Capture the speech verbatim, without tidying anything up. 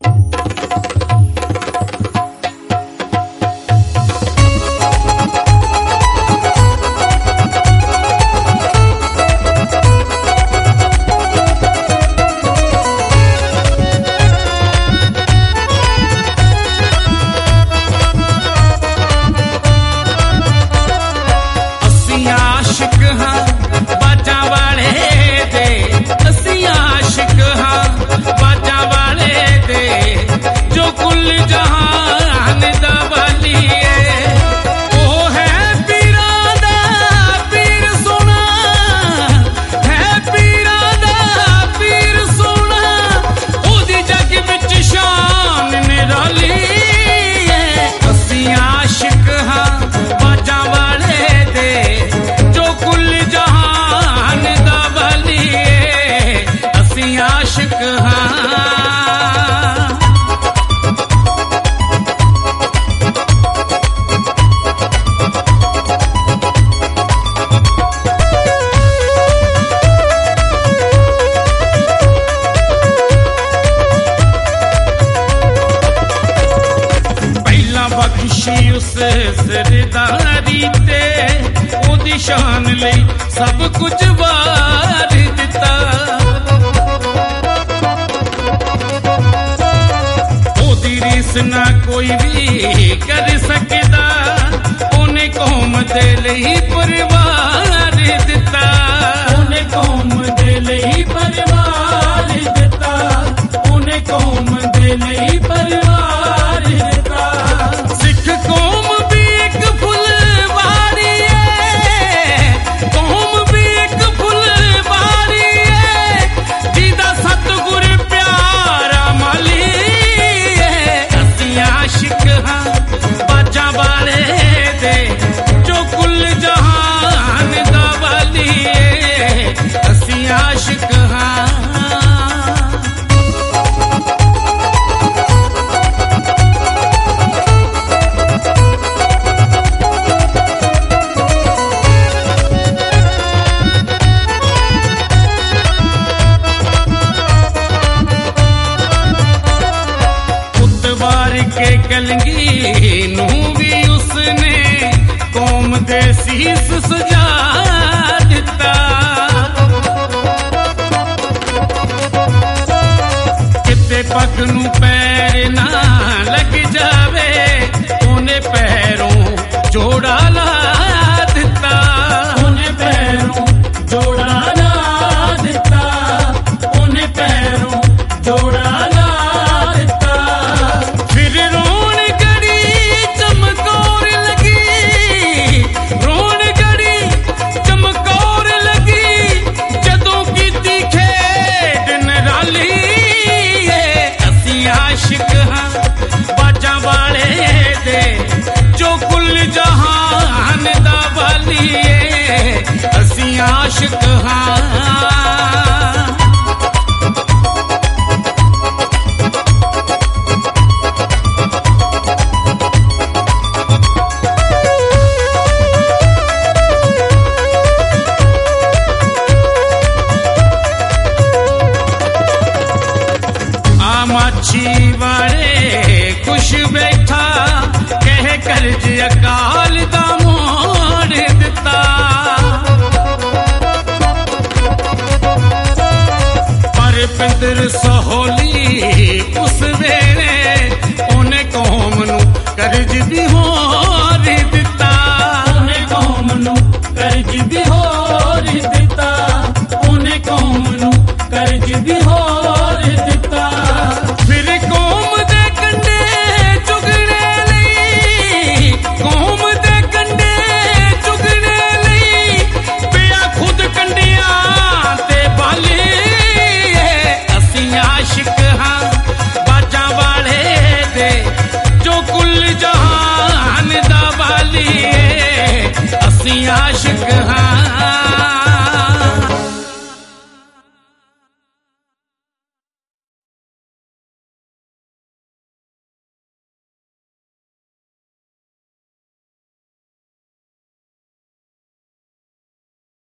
सरदारी ते ओदी शान लई सब कुछ वार दिता। ओदी रीस ना कोई भी कर सकदा, ओने कौम दे लई परिवार दिता। ओने कौम दे लई परिवार दिता। ओने कौम दे लई परिवार दिता। सिख कौम भी एक फुलवारी है, कौम भी एक फुलवारी है, जिदा सतगुर प्यारा माली है। असीं आशिक हां बाजां वाले दे, जो कुल जहान दा वाली है। असीं आशिक हां। के कलंगी नू भी उसने कौम दे सीस सजा दिता। किते पग नू पैर ना लग जावे, ओने पैरों जोड़ा ला दिता। ओने पैरों जोड़ा ला दिता। ओने पैरों जोड़ा जहान दा वाली है। असीं आशिक हां। आ माछी वाले खुश बैठा, कह कर्ज अकाल दा मोड़ दिता। पर पिंदर सहोली उस वेले ओने कौम नू कर्ज भी हो